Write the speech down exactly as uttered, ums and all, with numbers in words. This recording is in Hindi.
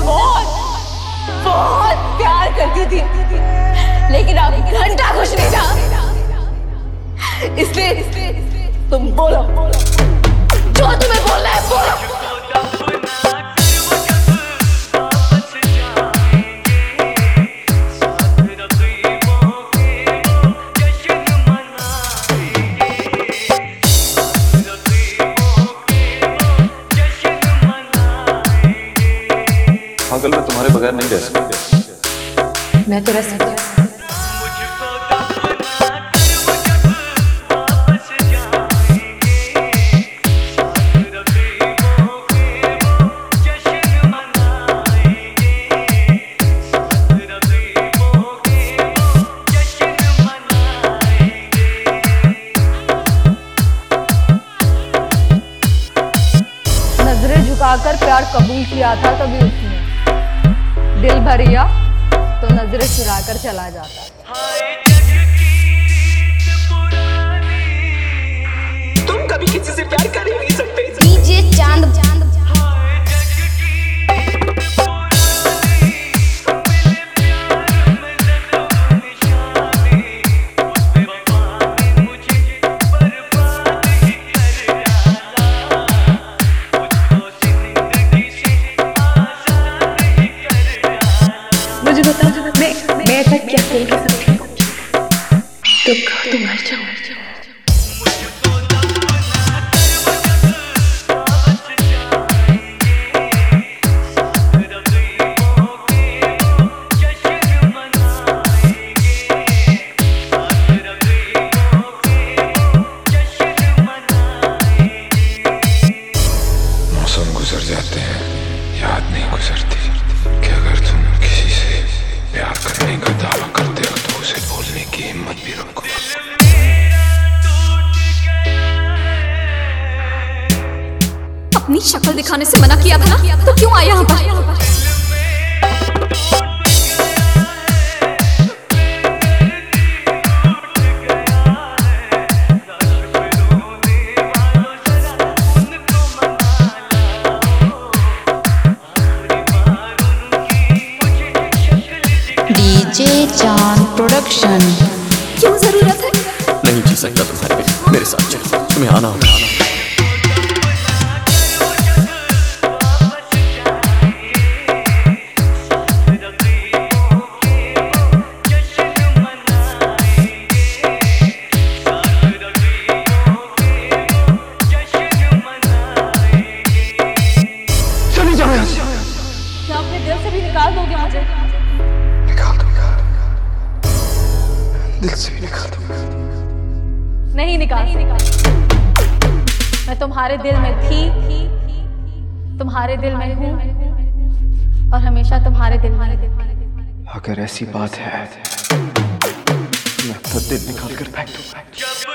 बहुत बहुत प्यार करती थी, लेकिन अब घंटा खुश नहीं था। इसलिए तुम बोलो, जो तुम्हें बोलना है बोलो। पागल, मैं तुम्हारे बगैर नहीं रह सकती। मैं तो रह सकती हूँ। नजरें झुकाकर प्यार कबूल किया था कभी उसने, दिल भरिया तो नजरें चुरा कर चला जाता। तुम कभी किसी से प्यार कर ही नहीं सकते। डीजे चांद चांद मुझे बता, मैं मैं ऐसा क्या बोल के सकती हूँ तो तुम मर जाओ। मौसम गुजर जाते हैं, याद नहीं गुजरती कि अगर तुम किसी से प्यार करने का दावा करते हो तो उसे बोलने की हिम्मत भी रखो। अपनी शक्ल दिखाने से मना किया था ना, तो क्यों आया यहाँ पर? डीजे चांद प्रोडक्शन। क्यों जरूरत है? नहीं जी सकता तुम्हारे बिना, मेरे साथ चलो, तुम्हें आना होगा। चली जाओ यहाँ से। क्या अपने दिल से भी निकाल दोगे मुझे? निकाल दूंगा, दिल से भी निकाल दूंगा। नहीं निकाल सकता। मैं तुम्हारे दिल में थी, तुम्हारे दिल में हूँ और हमेशा तुम्हारे दिल में रहूंगी। अगर ऐसी बात है मैं तो दिल निकाल कर फेंक दूंगा।